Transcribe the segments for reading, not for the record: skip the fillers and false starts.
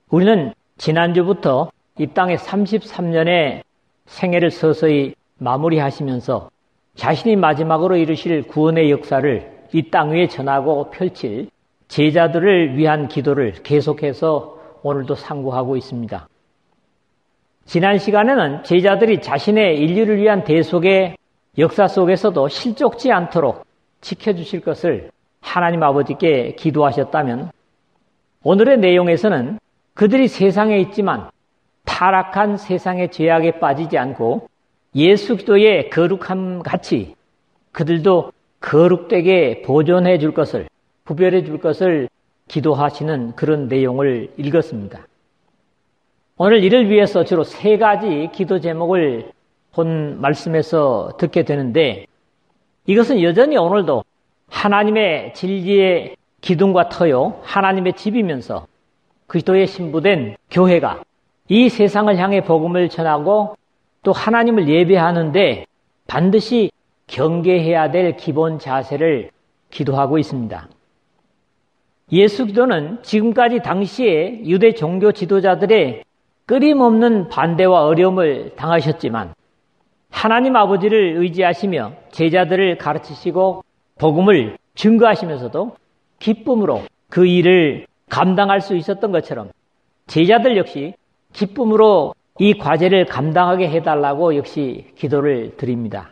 우리는 지난주부터 이 땅에 33년의 생애를 서서히 마무리하시면서 자신이 마지막으로 이루실 구원의 역사를 이 땅 위에 전하고 펼칠 제자들을 위한 기도를 계속해서 오늘도 상고하고 있습니다. 지난 시간에는 제자들이 자신의 인류를 위한 대속의 역사 속에서도 실족지 않도록 지켜주실 것을 하나님 아버지께 기도하셨다면, 오늘의 내용에서는 그들이 세상에 있지만 타락한 세상의 죄악에 빠지지 않고 예수 그리스도의 거룩함 같이 그들도 거룩되게 보존해 줄 것을, 구별해 줄 것을 기도하시는 그런 내용을 읽었습니다. 오늘 이를 위해서 주로 3가지 기도 제목을 본 말씀에서 듣게 되는데, 이것은 여전히 오늘도 하나님의 진리의 기둥과 터요, 하나님의 집이면서 그리스도의 신부된 교회가 이 세상을 향해 복음을 전하고 또 하나님을 예배하는데 반드시 경계해야 될 기본 자세를 기도하고 있습니다. 예수 그리스도는 지금까지 당시에 유대 종교 지도자들의 끊임없는 반대와 어려움을 당하셨지만 하나님 아버지를 의지하시며 제자들을 가르치시고 복음을 증거하시면서도 기쁨으로 그 일을 감당할 수 있었던 것처럼 제자들 역시 기쁨으로 이 과제를 감당하게 해달라고 역시 기도를 드립니다.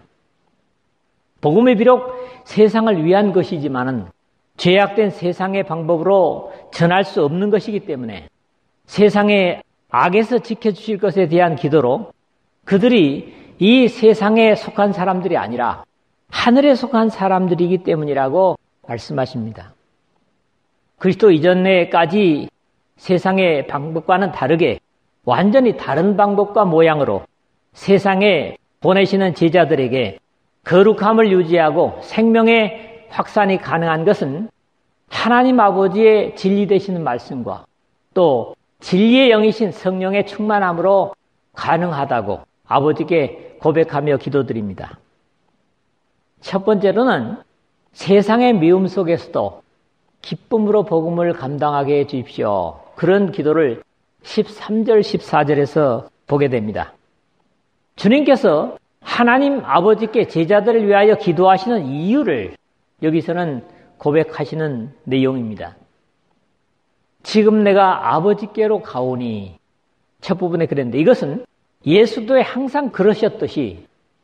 복음이 비록 세상을 위한 것이지만은 죄악된 세상의 방법으로 전할 수 없는 것이기 때문에 세상의 악에서 지켜주실 것에 대한 기도로 그들이 이 세상에 속한 사람들이 아니라 하늘에 속한 사람들이기 때문이라고 말씀하십니다. 그리스도 이전에까지 세상의 방법과는 다르게 완전히 다른 방법과 모양으로 세상에 보내시는 제자들에게 거룩함을 유지하고 생명의 확산이 가능한 것은 하나님 아버지의 진리 되시는 말씀과 또 진리의 영이신 성령의 충만함으로 가능하다고 아버지께 고백하며 기도드립니다. 첫 번째로는 세상의 미움 속에서도 기쁨으로 복음을 감당하게 해 주십시오. 그런 기도를 13절, 14절에서 보게 됩니다. 주님께서 하나님 아버지께 제자들을 위하여 기도하시는 이유를 여기서는 고백하시는 내용입니다. 지금 내가 아버지께로 가오니, 첫 부분에 그랬는데 이것은 예수도에 항상 그러셨듯이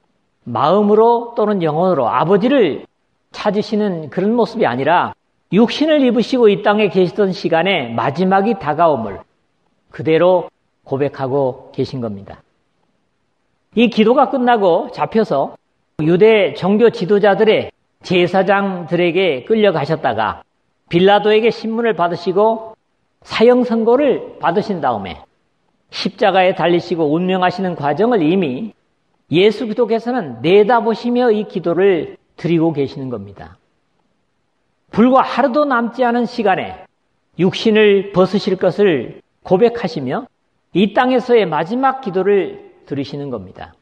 마음으로 또는 영혼으로 아버지를 찾으시는 그런 모습이 아니라 육신을 입으시고 이 땅에 계시던 시간에 마지막이 다가옴을 그대로 고백하고 계신 겁니다. 이 기도가 끝나고 잡혀서 유대 종교 지도자들의 제사장들에게 끌려가셨다가 빌라도에게 신문을 받으시고 사형 선고를 받으신 다음에 십자가에 달리시고 운명하시는 과정을 이미 예수 그리스도께서는 내다보시며 이 기도를 드리고 계시는 겁니다. 불과 하루도 남지 않은 시간에 육신을 벗으실 것을 고백하시며 이 땅에서의 마지막 기도를 드리시는 겁니다.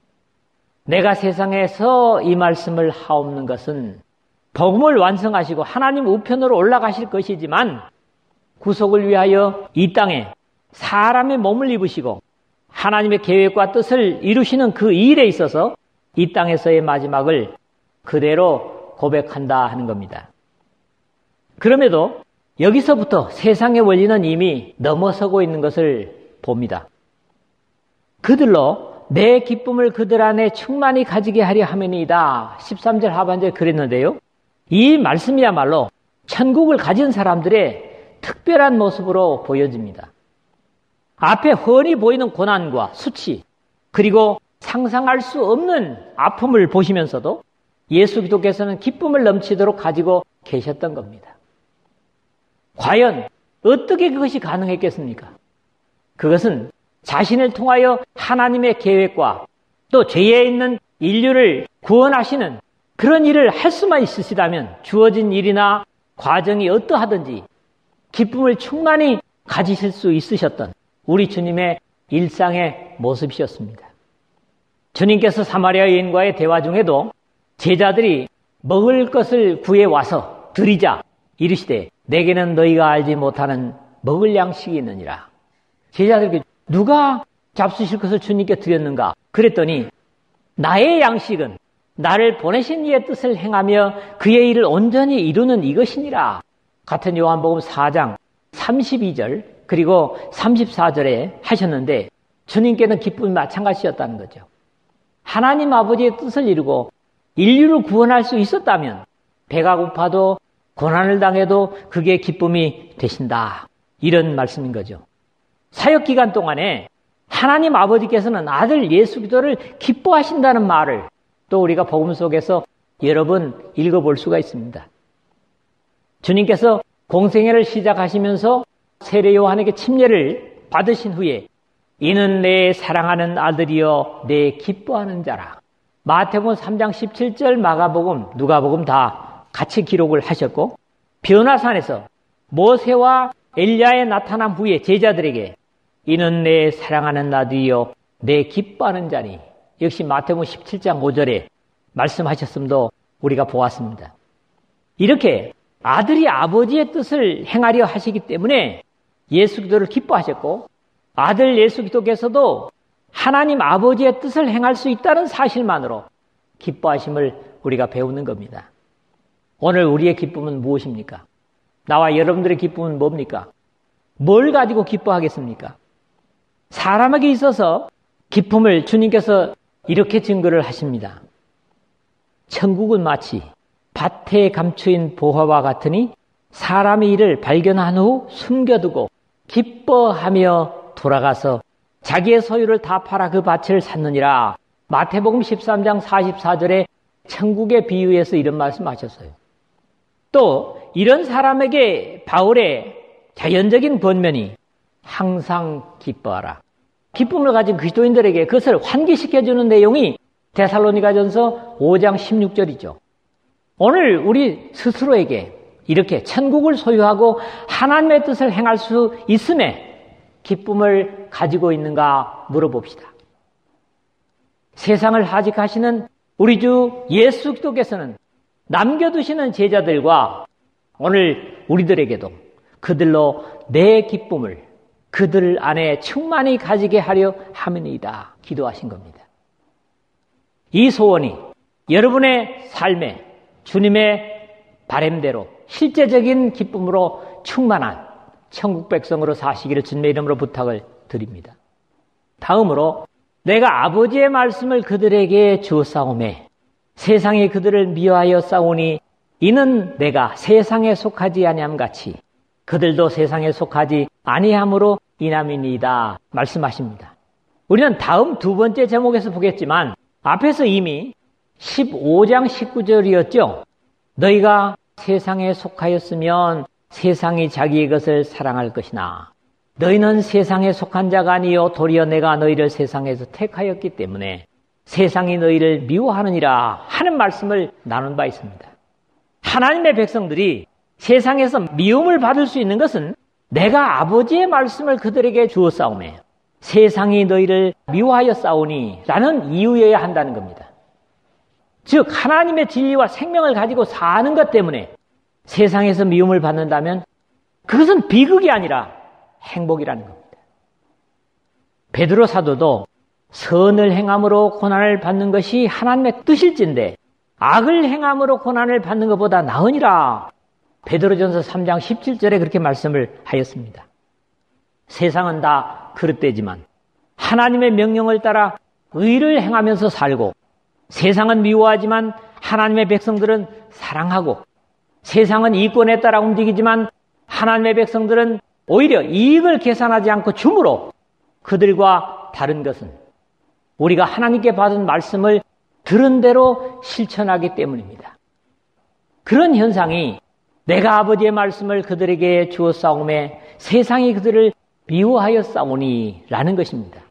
내가 세상에서 이 말씀을 하옵는 것은 복음을 완성하시고 하나님 우편으로 올라가실 것이지만 구속을 위하여 이 땅에 사람의 몸을 입으시고 하나님의 계획과 뜻을 이루시는 그 일에 있어서 이 땅에서의 마지막을 그대로 고백한다 하는 겁니다. 그럼에도 여기서부터 세상의 원리는 이미 넘어서고 있는 것을 봅니다. 그들로 내 기쁨을 그들 안에 충만히 가지게 하려 함이니이다. 13절 하반절에 그랬는데요. 이 말씀이야말로 천국을 가진 사람들의 특별한 모습으로 보여집니다. 앞에 훤히 보이는 고난과 수치, 그리고 상상할 수 없는 아픔을 보시면서도 예수 그리스도께서는 기쁨을 넘치도록 가지고 계셨던 겁니다. 과연 어떻게 그것이 가능했겠습니까? 그것은 자신을 통하여 하나님의 계획과 또 죄에 있는 인류를 구원하시는 그런 일을 할 수만 있으시다면 주어진 일이나 과정이 어떠하든지 기쁨을 충만히 가지실 수 있으셨던 우리 주님의 일상의 모습이셨습니다. 주님께서 사마리아 여인과의 대화 중에도 제자들이 먹을 것을 구해와서 드리자 이르시되 내게는 너희가 알지 못하는 먹을 양식이 있느니라. 제자들에게 누가 잡수실 것을 주님께 드렸는가? 그랬더니 나의 양식은 나를 보내신 이의 뜻을 행하며 그의 일을 온전히 이루는 이것이니라. 같은 요한복음 4장 32절 그리고 34절에 하셨는데 주님께는 기쁨이 마찬가지였다는 거죠. 하나님 아버지의 뜻을 이루고 인류를 구원할 수 있었다면 배가 고파도 고난을 당해도 그게 기쁨이 되신다. 이런 말씀인 거죠. 사역 기간 동안에 하나님 아버지께서는 아들 예수 그리스도를 기뻐하신다는 말을 또 우리가 복음 속에서 여러 번 읽어볼 수가 있습니다. 주님께서 공생애를 시작하시면서 세례 요한에게 침례를 받으신 후에 이는 내 사랑하는 아들이여 내 기뻐하는 자라. 마태복음 3장 17절 마가복음 누가복음 다 같이 기록을 하셨고 변화산에서 모세와 엘리야의 나타남 후에 제자들에게 이는 내 사랑하는 아들이여 내 기뻐하는 자니 역시 마태복음 17장 5절에 말씀하셨음도 우리가 보았습니다. 이렇게 아들이 아버지의 뜻을 행하려 하시기 때문에 예수 그리스도를 기뻐하셨고 아들 예수 그리스도께서도 하나님 아버지의 뜻을 행할 수 있다는 사실만으로 기뻐하심을 우리가 배우는 겁니다. 오늘 우리의 기쁨은 무엇입니까? 나와 여러분들의 기쁨은 뭡니까? 뭘 가지고 기뻐하겠습니까? 사람에게 있어서 기쁨을 주님께서 이렇게 증거를 하십니다. 천국은 마치 밭에 감추인 보화와 같으니 사람이 이를 발견한 후 숨겨두고 기뻐하며 돌아가서 자기의 소유를 다 팔아 그 밭을 샀느니라. 마태복음 13장 44절에 천국의 비유에서 이런 말씀하셨어요. 또 이런 사람에게 바울의 자연적인 권면이 항상 기뻐하라. 기쁨을 가진 그리스도인들에게 그것을 환기시켜주는 내용이 데살로니가전서 5장 16절이죠. 오늘 우리 스스로에게 이렇게 천국을 소유하고 하나님의 뜻을 행할 수 있음에 기쁨을 가지고 있는가 물어봅시다. 세상을 하직하시는 우리 주 예수 그리스도께서는 남겨두시는 제자들과 오늘 우리들에게도 그들로 내 기쁨을 그들 안에 충만히 가지게 하려 함이니이다 기도하신 겁니다. 이 소원이 여러분의 삶에 주님의 바램대로 실제적인 기쁨으로 충만한 천국 백성으로 사시기를 주님의 이름으로 부탁을 드립니다. 다음으로 내가 아버지의 말씀을 그들에게 주었사오매 세상이 그들을 미워하여 싸우니 이는 내가 세상에 속하지 아니함 같이 그들도 세상에 속하지 아니함으로 이남이니이다 말씀하십니다. 우리는 다음 두 번째 제목에서 보겠지만 앞에서 이미 15장 19절이었죠. 너희가 세상에 속하였으면 세상이 자기의 것을 사랑할 것이나 너희는 세상에 속한 자가 아니요 도리어 내가 너희를 세상에서 택하였기 때문에 세상이 너희를 미워하느니라 하는 말씀을 나눈 바 있습니다. 하나님의 백성들이 세상에서 미움을 받을 수 있는 것은 내가 아버지의 말씀을 그들에게 주었사오매 세상이 너희를 미워하여 싸우니 라는 이유여야 한다는 겁니다. 즉 하나님의 진리와 생명을 가지고 사는 것 때문에 세상에서 미움을 받는다면 그것은 비극이 아니라 행복이라는 겁니다. 베드로 사도도 선을 행함으로 고난을 받는 것이 하나님의 뜻일진데 악을 행함으로 고난을 받는 것보다 나으니라. 베드로전서 3장 17절에 그렇게 말씀을 하였습니다. 세상은 다 그릇되지만 하나님의 명령을 따라 의를 행하면서 살고 세상은 미워하지만 하나님의 백성들은 사랑하고 세상은 이권에 따라 움직이지만 하나님의 백성들은 오히려 이익을 계산하지 않고 줌으로 그들과 다른 것은 우리가 하나님께 받은 말씀을 들은 대로 실천하기 때문입니다. 그런 현상이 내가 아버지의 말씀을 그들에게 주었사오매 세상이 그들을 미워하여 싸우니 라는 것입니다.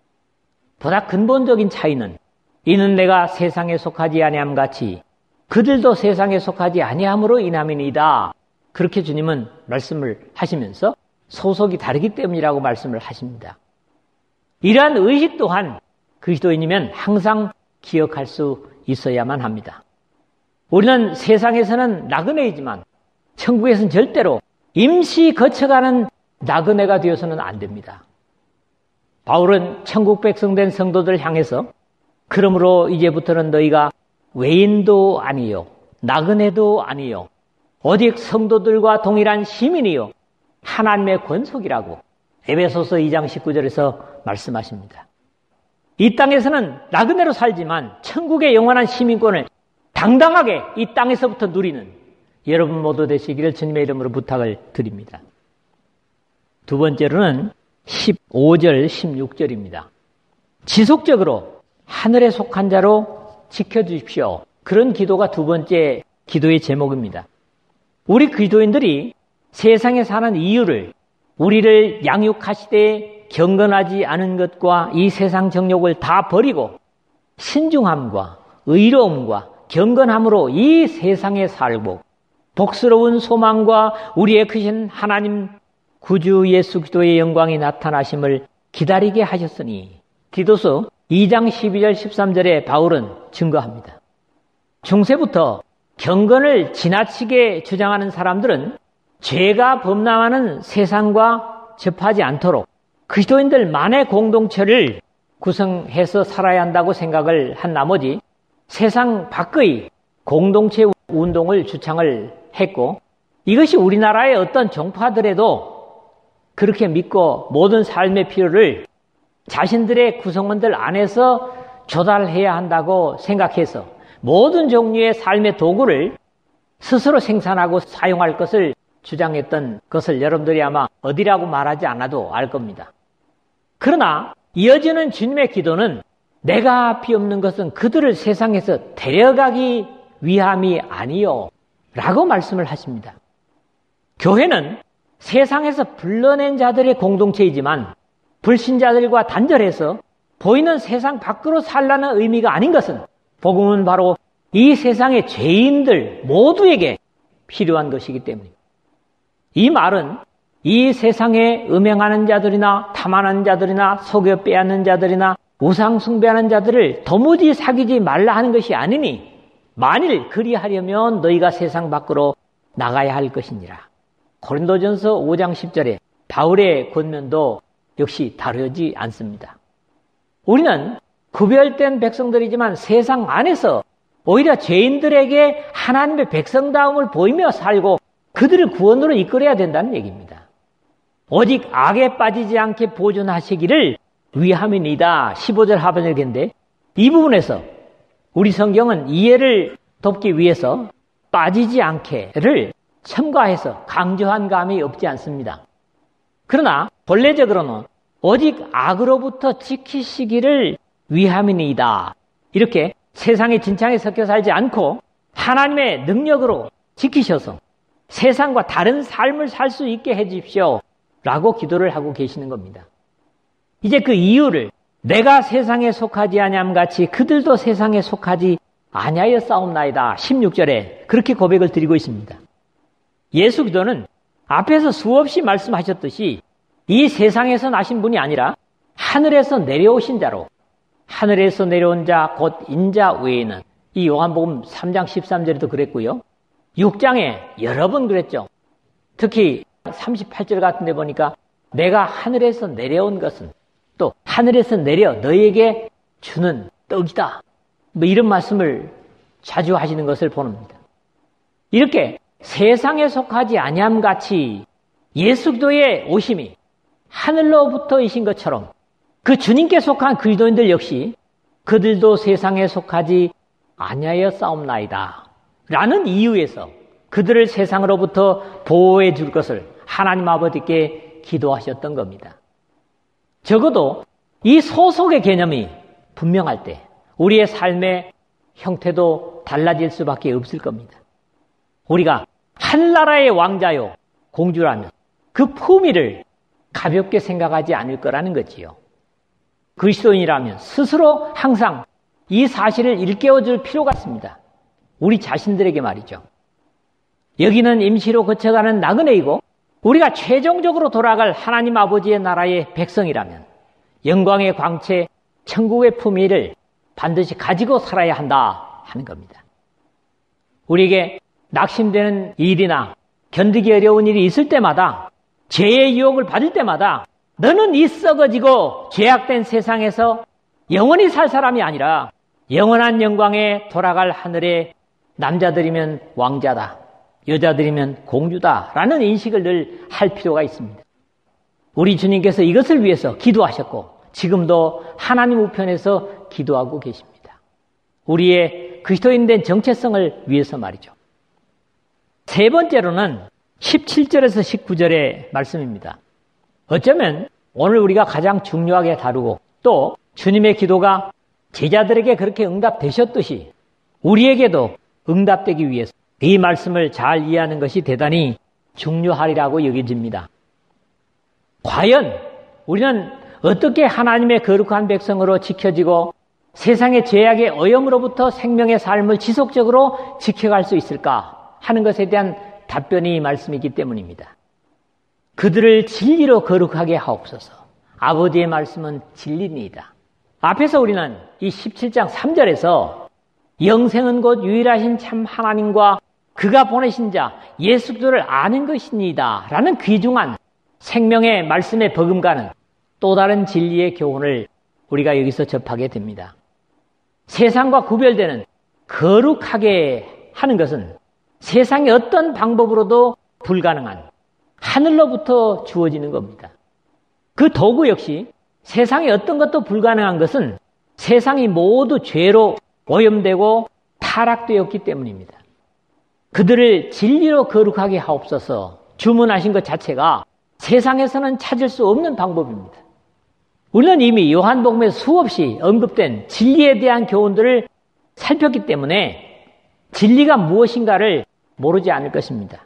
보다 근본적인 차이는 이는 내가 세상에 속하지 아니함 같이 그들도 세상에 속하지 아니함으로 인함이니이다. 그렇게 주님은 말씀을 하시면서 소속이 다르기 때문이라고 말씀을 하십니다. 이러한 의식 또한 그리스도인이면 항상 기억할 수 있어야만 합니다. 우리는 세상에서는 나그네이지만 천국에서는 절대로 임시 거쳐가는 나그네가 되어서는 안 됩니다. 바울은 천국 백성 된 성도들을 향해서 그러므로 이제부터는 너희가 외인도 아니요 나그네도 아니요 오직 성도들과 동일한 시민이요 하나님의 권속이라고 에베소서 2장 19절에서 말씀하십니다. 이 땅에서는 나그네로 살지만 천국의 영원한 시민권을 당당하게 이 땅에서부터 누리는 여러분 모두 되시기를 주님의 이름으로 부탁을 드립니다. 두 번째로는 15절, 16절입니다. 지속적으로 하늘에 속한 자로 지켜주십시오. 그런 기도가 두 번째 기도의 제목입니다. 우리 기도인들이 세상에 사는 이유를 우리를 양육하시되 경건하지 않은 것과 이 세상 정욕을 다 버리고 신중함과 의로움과 경건함으로 이 세상에 살고 복스러운 소망과 우리의 크신 하나님 구주 예수 그리스도의 영광이 나타나심을 기다리게 하셨으니 디도서 2장 12절 13절에 바울은 증거합니다. 중세부터 경건을 지나치게 주장하는 사람들은 죄가 범람하는 세상과 접하지 않도록 그리스도인들만의 공동체를 구성해서 살아야 한다고 생각을 한 나머지 세상 밖의 공동체 운동을 주창을 했고 이것이 우리나라의 어떤 종파들에도 그렇게 믿고 모든 삶의 필요를 자신들의 구성원들 안에서 조달해야 한다고 생각해서 모든 종류의 삶의 도구를 스스로 생산하고 사용할 것을 주장했던 것을 여러분들이 아마 어디라고 말하지 않아도 알 겁니다. 그러나 이어지는 주님의 기도는 내가 비옵는 것은 그들을 세상에서 데려가기 위함이 아니요 라고 말씀을 하십니다. 교회는 세상에서 불러낸 자들의 공동체이지만 불신자들과 단절해서 보이는 세상 밖으로 살라는 의미가 아닌 것은 복음은 바로 이 세상의 죄인들 모두에게 필요한 것이기 때문입니다. 이 말은 이 세상에 음행하는 자들이나 탐하는 자들이나 속여 빼앗는 자들이나 우상 숭배하는 자들을 도무지 사귀지 말라 하는 것이 아니니 만일 그리하려면 너희가 세상 밖으로 나가야 할 것이니라. 고린도전서 5장 10절에 바울의 권면도 역시 다르지 않습니다. 우리는 구별된 백성들이지만 세상 안에서 오히려 죄인들에게 하나님의 백성다움을 보이며 살고 그들을 구원으로 이끌어야 된다는 얘기입니다. 오직 악에 빠지지 않게 보존하시기를 위함이니이다. 15절 하반절인데 이 부분에서 우리 성경은 이해를 돕기 위해서 빠지지 않게를 첨가해서 강조한 감이 없지 않습니다. 그러나 본래적으로는 오직 악으로부터 지키시기를 위함이니이다. 이렇게 세상의 진창에 섞여 살지 않고 하나님의 능력으로 지키셔서 세상과 다른 삶을 살 수 있게 해 주십시오 라고 기도를 하고 계시는 겁니다. 이제 그 이유를 내가 세상에 속하지 아니함 같이 그들도 세상에 속하지 아니하여 싸움나이다. 16절에 그렇게 고백을 드리고 있습니다. 예수 그리스도는 앞에서 수없이 말씀하셨듯이 이 세상에서 나신 분이 아니라 하늘에서 내려오신 자로 하늘에서 내려온 자 곧 인자 외에는 이 요한복음 3장 13절에도 그랬고요. 6장에 여러 번 그랬죠. 특히 38절 같은 데 보니까 내가 하늘에서 내려온 것은 또 하늘에서 내려 너에게 주는 떡이다. 뭐 이런 말씀을 자주 하시는 것을 보는니다. 이렇게 세상에 속하지 아니함 같이 예수 그리스도의 오심이 하늘로부터이신 것처럼 그 주님께 속한 그리스도인들 역시 그들도 세상에 속하지 아니하여 싸움나이다 라는 이유에서 그들을 세상으로부터 보호해 줄 것을 하나님 아버지께 기도하셨던 겁니다. 적어도 이 소속의 개념이 분명할 때 우리의 삶의 형태도 달라질 수밖에 없을 겁니다. 우리가 한나라의 왕자요 공주라면 그 품위를 가볍게 생각하지 않을 거라는 거지요. 그리스도인이라면 스스로 항상 이 사실을 일깨워줄 필요가 있습니다. 우리 자신들에게 말이죠. 여기는 임시로 거쳐가는 나그네이고 우리가 최종적으로 돌아갈 하나님 아버지의 나라의 백성이라면 영광의 광채, 천국의 품위를 반드시 가지고 살아야 한다 하는 겁니다. 우리에게 낙심되는 일이나 견디기 어려운 일이 있을 때마다 죄의 유혹을 받을 때마다 너는 이 썩어지고 죄악된 세상에서 영원히 살 사람이 아니라 영원한 영광에 돌아갈 하늘의 남자들이면 왕자다, 여자들이면 공주다 라는 인식을 늘 할 필요가 있습니다. 우리 주님께서 이것을 위해서 기도하셨고 지금도 하나님 우편에서 기도하고 계십니다. 우리의 그리스도인된 정체성을 위해서 말이죠. 세 번째로는 17절에서 19절의 말씀입니다. 어쩌면 오늘 우리가 가장 중요하게 다루고 또 주님의 기도가 제자들에게 그렇게 응답되셨듯이 우리에게도 응답되기 위해서 이 말씀을 잘 이해하는 것이 대단히 중요하리라고 여겨집니다. 과연 우리는 어떻게 하나님의 거룩한 백성으로 지켜지고 세상의 죄악의 오염으로부터 생명의 삶을 지속적으로 지켜갈 수 있을까 하는 것에 대한 답변이 이 말씀이기 때문입니다. 그들을 진리로 거룩하게 하옵소서. 아버지의 말씀은 진리니이다. 앞에서 우리는 이 17장 3절에서 영생은 곧 유일하신 참 하나님과 그가 보내신 자 예수 그리스도를 아는 것이니이다 라는 귀중한 생명의 말씀에 버금가는 또 다른 진리의 교훈을 우리가 여기서 접하게 됩니다. 세상과 구별되는 거룩하게 하는 것은 세상의 어떤 방법으로도 불가능한 하늘로부터 주어지는 겁니다. 그 도구 역시 세상의 어떤 것도 불가능한 것은 세상이 모두 죄로 오염되고 타락되었기 때문입니다. 그들을 진리로 거룩하게 하옵소서 주문하신 것 자체가 세상에서는 찾을 수 없는 방법입니다. 우리는 이미 요한복음에 수없이 언급된 진리에 대한 교훈들을 살폈기 때문에 진리가 무엇인가를 모르지 않을 것입니다.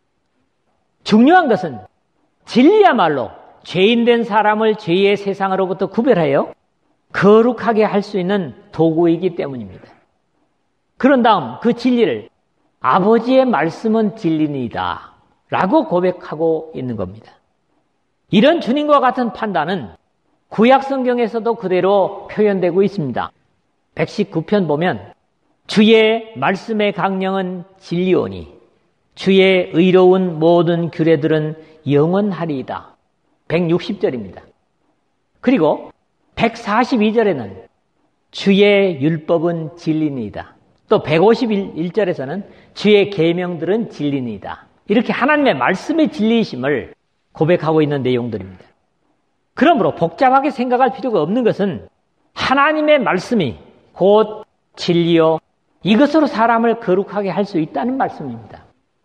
중요한 것은 진리야말로 죄인된 사람을 죄의 세상으로부터 구별하여 거룩하게 할 수 있는 도구이기 때문입니다. 그런 다음 그 진리를 아버지의 말씀은 진리니이다 라고 고백하고 있는 겁니다. 이런 주님과 같은 판단은 구약 성경에서도 그대로 표현되고 있습니다. 119편 보면 주의 말씀의 강령은 진리오니 주의 의로운 모든 규례들은 영원하리이다. 160절입니다. 그리고 142절에는 주의 율법은 진리니이다. 또 151절에서는 주의 계명들은 진리니이다. 이렇게 하나님의 말씀의 진리이심을 고백하고 있는 내용들입니다. 그러므로 복잡하게 생각할 필요가 없는 것은 하나님의 말씀이 곧 진리요 이것으로 사람을 거룩하게 할 수 있다는 말씀입니다.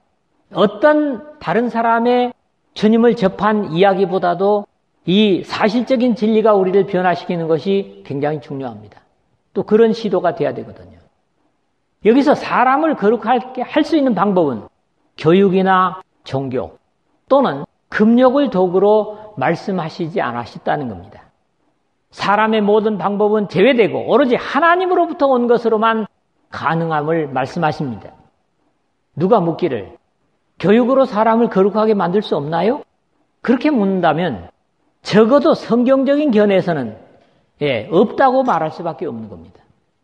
어떤 다른 사람의 주님을 접한 이야기보다도 이 사실적인 진리가 우리를 변화시키는 것이 굉장히 중요합니다. 또 그런 시도가 돼야 되거든요. 여기서 사람을 거룩하게 할 수 있는 방법은 교육이나 종교 또는 금욕을 도구로 말씀하시지 않으셨다는 겁니다. 사람의 모든 방법은 제외되고 오로지 하나님으로부터 온 것으로만 가능함을 말씀하십니다. 누가 묻기를 교육으로 사람을 거룩하게 만들 수 없나요? 그렇게 묻는다면 적어도 성경적인 견해에서는 없다고 말할 수밖에 없는 겁니다.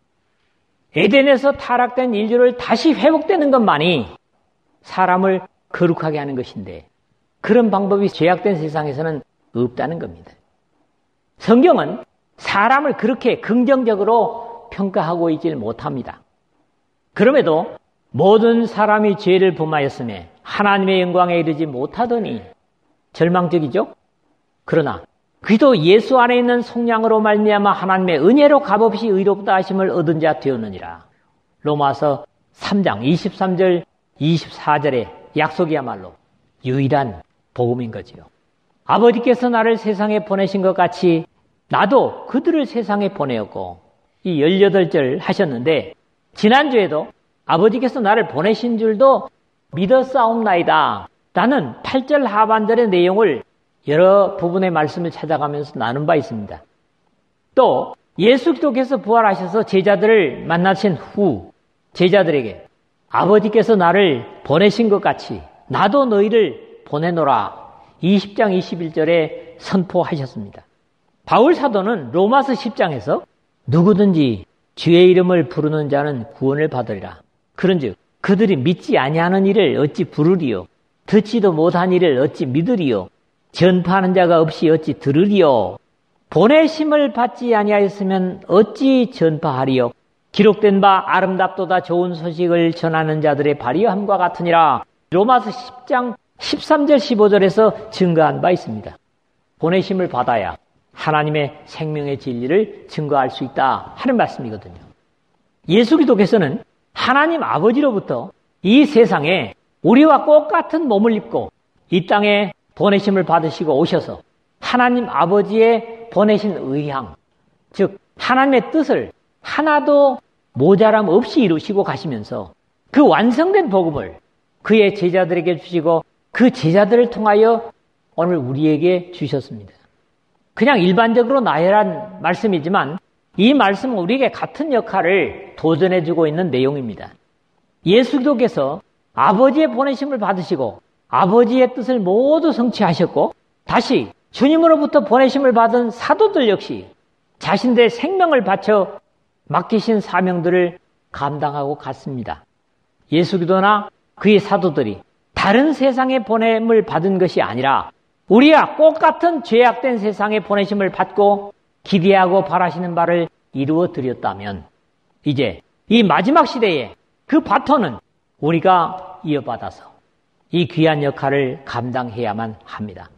에덴에서 타락된 인류를 다시 회복되는 것만이 사람을 거룩하게 하는 것인데 그런 방법이 죄악된 세상에서는 없다는 겁니다. 성경은 사람을 그렇게 긍정적으로 평가하고 있지 못합니다. 그럼에도 모든 사람이 죄를 범하였음에 하나님의 영광에 이르지 못하더니 절망적이죠? 그러나 그도 예수 안에 있는 속량으로 말미암아 하나님의 은혜로 값없이 의롭다 하심을 얻은 자 되었느니라. 로마서 3장 23절 24절의 약속이야말로 유일한 복음인 거지요. 아버지께서 나를 세상에 보내신 것 같이 나도 그들을 세상에 보내었고 이 18절 하셨는데 지난주에도 아버지께서 나를 보내신 줄도 믿었사옵나이다. 나는 8절 하반절의 내용을 여러 부분의 말씀을 찾아가면서 나눈 바 있습니다. 또 예수 그리스도께서 부활하셔서 제자들을 만나신 후 제자들에게 아버지께서 나를 보내신 것 같이 나도 너희를 보내노라 20장 21절에 선포하셨습니다. 바울 사도는 로마서 10장에서 누구든지 주의 이름을 부르는 자는 구원을 받으리라. 그런즉 그들이 믿지 아니하는 일을 어찌 부르리요? 듣지도 못한 일을 어찌 믿으리요? 전파하는 자가 없이 어찌 들으리요? 보내심을 받지 아니하였으면 어찌 전파하리요? 기록된 바 아름답도다 좋은 소식을 전하는 자들의 발휘함과 같으니라. 로마서 10장 13절 15절에서 증거한 바 있습니다. 보내심을 받아야 하나님의 생명의 진리를 증거할 수 있다 하는 말씀이거든요. 예수 그리스도께서는 하나님 아버지로부터 이 세상에 우리와 똑같은 몸을 입고 이 땅에 보내심을 받으시고 오셔서 하나님 아버지의 보내신 의향, 즉 하나님의 뜻을 하나도 모자람 없이 이루시고 가시면서 그 완성된 복음을 그의 제자들에게 주시고 그 제자들을 통하여 오늘 우리에게 주셨습니다. 그냥 일반적으로 나열한 말씀이지만 이 말씀은 우리에게 같은 역할을 도전해주고 있는 내용입니다. 예수 그리스도께서 아버지의 보내심을 받으시고 아버지의 뜻을 모두 성취하셨고 다시 주님으로부터 보내심을 받은 사도들 역시 자신들의 생명을 바쳐 맡기신 사명들을 감당하고 갔습니다. 예수 그리스도나 그의 사도들이 다른 세상에 보냄을 받은 것이 아니라 우리와 똑같은 죄악된 세상에 보내심을 받고 기대하고 바라시는 바를 이루어 드렸다면 이제 이 마지막 시대에 그 바톤은 우리가 이어받아서 이 귀한 역할을 감당해야만 합니다.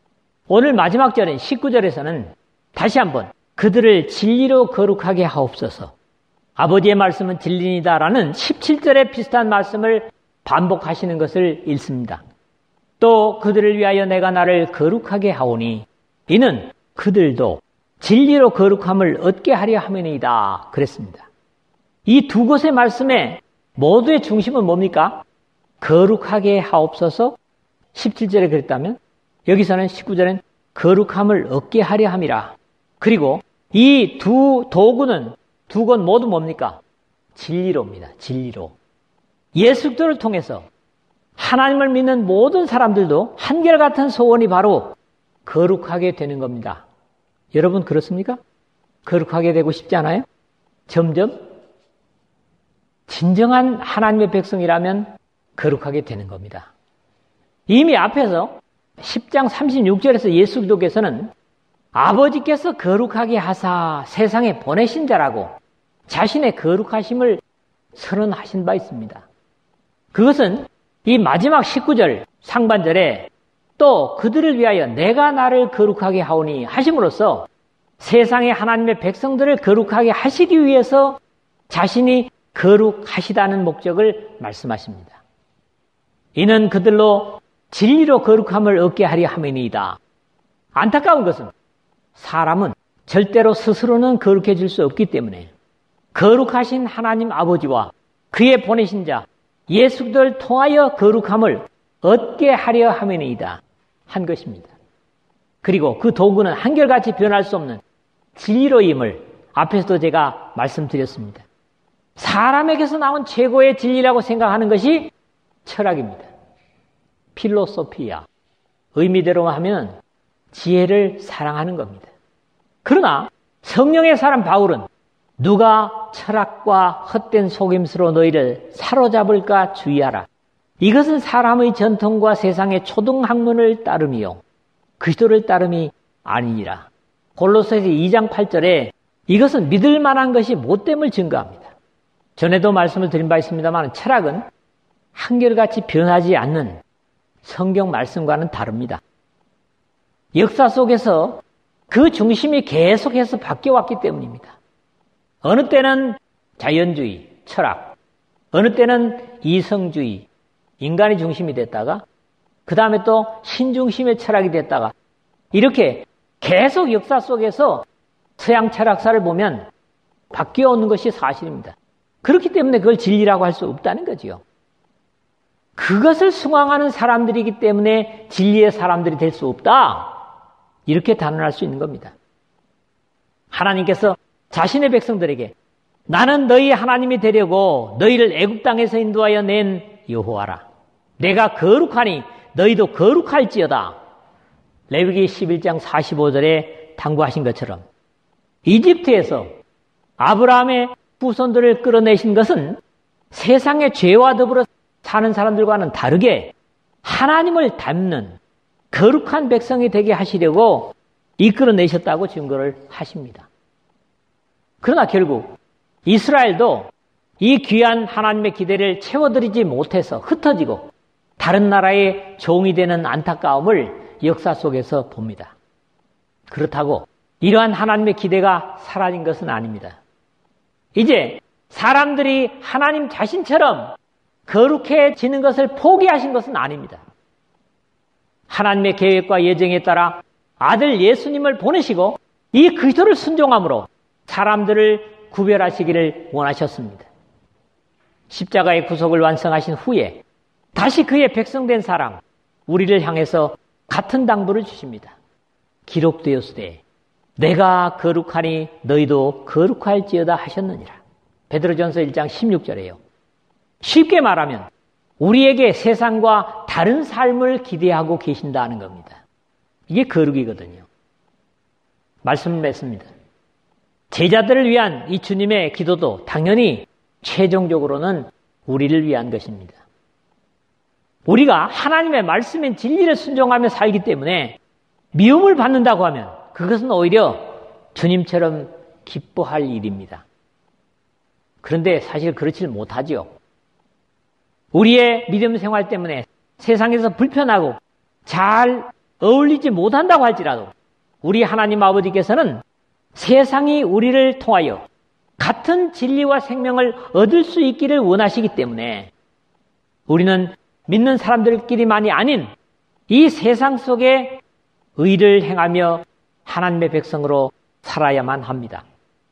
오늘 마지막 절인 19절에서는 다시 한번 그들을 진리로 거룩하게 하옵소서, 아버지의 말씀은 진리이다라는 17절의 비슷한 말씀을 반복하시는 것을 읽습니다. 또 그들을 위하여 내가 나를 거룩하게 하오니 이는 그들도 진리로 거룩함을 얻게 하려 함이니이다 그랬습니다. 이 두 곳의 말씀의 모두의 중심은 뭡니까? 거룩하게 하옵소서 17절에 그랬다면 여기서는 19절엔 거룩함을 얻게 하려 함이라. 그리고 이 두 도구는 두 건 모두 뭡니까? 진리로입니다. 진리로. 예수 그리스도를 통해서 하나님을 믿는 모든 사람들도 한결같은 소원이 바로 거룩하게 되는 겁니다. 여러분 그렇습니까? 거룩하게 되고 싶지 않아요? 점점 진정한 하나님의 백성이라면 거룩하게 되는 겁니다. 이미 앞에서 10장 36절에서 예수 그리스도께서는 아버지께서 거룩하게 하사 세상에 보내신 자라고 자신의 거룩하심을 선언하신 바 있습니다. 그것은 이 마지막 19절 상반절에 또 그들을 위하여 내가 나를 거룩하게 하오니 하심으로써 세상의 하나님의 백성들을 거룩하게 하시기 위해서 자신이 거룩하시다는 목적을 말씀하십니다. 이는 그들로 진리로 거룩함을 얻게 하려 함이니이다. 안타까운 것은 사람은 절대로 스스로는 거룩해질 수 없기 때문에 거룩하신 하나님 아버지와 그의 보내신 자 예수 그리스도를 통하여 거룩함을 얻게 하려 함이니이다 한 것입니다. 그리고 그 도구는 한결같이 변할 수 없는 진리로임을 앞에서도 제가 말씀드렸습니다. 사람에게서 나온 최고의 진리라고 생각하는 것이 철학입니다. 필로소피아, 의미대로 하면 지혜를 사랑하는 겁니다. 그러나 성령의 사람 바울은 누가 철학과 헛된 속임수로 너희를 사로잡을까 주의하라. 이것은 사람의 전통과 세상의 초등학문을 따름이요 그리스도를 따름이 아니니라. 골로새서 2장 8절에 이것은 믿을 만한 것이 못됨을 증거합니다. 전에도 말씀을 드린 바 있습니다만 철학은 한결같이 변하지 않는 성경 말씀과는 다릅니다. 역사 속에서 그 중심이 계속해서 바뀌어왔기 때문입니다. 어느 때는 자연주의, 철학, 어느 때는 이성주의, 인간이 중심이 됐다가 그 다음에 또 신중심의 철학이 됐다가 이렇게 계속 역사 속에서 서양 철학사를 보면 바뀌어오는 것이 사실입니다. 그렇기 때문에 그걸 진리라고 할 수 없다는 거지요. 그것을 숭앙하는 사람들이기 때문에 진리의 사람들이 될 수 없다. 이렇게 단언할 수 있는 겁니다. 하나님께서 자신의 백성들에게 나는 너희 하나님이 되려고 너희를 애굽 땅에서 인도하여 낸 여호와라. 내가 거룩하니 너희도 거룩할지어다. 레위기 11장 45절에 당부하신 것처럼 이집트에서 아브라함의 후손들을 끌어내신 것은 세상의 죄와 더불어 사는 사람들과는 다르게 하나님을 닮는 거룩한 백성이 되게 하시려고 이끌어내셨다고 증거를 하십니다. 그러나 결국 이스라엘도 이 귀한 하나님의 기대를 채워드리지 못해서 흩어지고 다른 나라의 종이 되는 안타까움을 역사 속에서 봅니다. 그렇다고 이러한 하나님의 기대가 사라진 것은 아닙니다. 이제 사람들이 하나님 자신처럼 거룩해지는 것을 포기하신 것은 아닙니다. 하나님의 계획과 예정에 따라 아들 예수님을 보내시고 이 그리스도를 순종함으로 사람들을 구별하시기를 원하셨습니다. 십자가의 구속을 완성하신 후에 다시 그의 백성된 사람, 우리를 향해서 같은 당부를 주십니다. 기록되었으되 내가 거룩하니 너희도 거룩할지어다 하셨느니라. 베드로전서 1장 16절에요. 쉽게 말하면 우리에게 세상과 다른 삶을 기대하고 계신다는 겁니다. 이게 거룩이거든요. 말씀을 맺습니다. 제자들을 위한 이 주님의 기도도 당연히 최종적으로는 우리를 위한 것입니다. 우리가 하나님의 말씀인 진리를 순종하며 살기 때문에 미움을 받는다고 하면 그것은 오히려 주님처럼 기뻐할 일입니다. 그런데 사실 그렇지 못하지요. 우리의 믿음 생활 때문에 세상에서 불편하고 잘 어울리지 못한다고 할지라도 우리 하나님 아버지께서는 세상이 우리를 통하여 같은 진리와 생명을 얻을 수 있기를 원하시기 때문에 우리는 믿는 사람들끼리만이 아닌 이 세상 속에 의를 행하며 하나님의 백성으로 살아야만 합니다.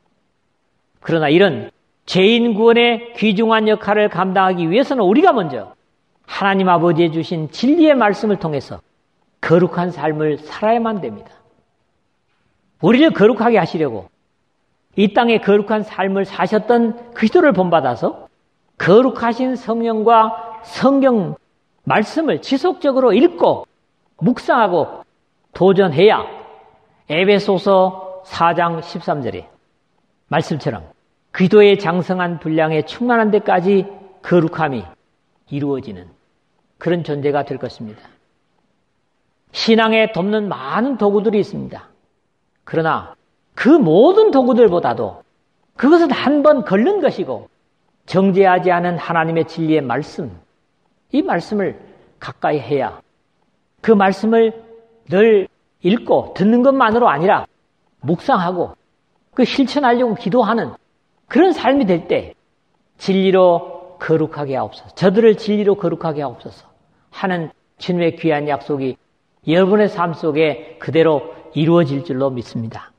그러나 이런 죄인 구원의 귀중한 역할을 감당하기 위해서는 우리가 먼저 하나님 아버지의 주신 진리의 말씀을 통해서 거룩한 삶을 살아야만 됩니다. 우리를 거룩하게 하시려고 이 땅에 거룩한 삶을 사셨던 그리스도를 본받아서 거룩하신 성령과 성경 말씀을 지속적으로 읽고 묵상하고 도전해야 에베소서 4장 13절에 말씀처럼 그리스도의 장성한 분량에 충만한 데까지 거룩함이 이루어지는 그런 존재가 될 것입니다. 신앙에 돕는 많은 도구들이 있습니다. 그러나 그 모든 도구들보다도 그것은 한 번 걸른 것이고 정죄하지 않은 하나님의 진리의 말씀, 이 말씀을 가까이 해야 그 말씀을 늘 읽고 듣는 것만으로 아니라 묵상하고 그 실천하려고 기도하는 그런 삶이 될 때 진리로 거룩하게 하옵소서, 저들을 진리로 거룩하게 하옵소서 하는 주님의 귀한 약속이 여러분의 삶 속에 그대로 이루어질 줄로 믿습니다.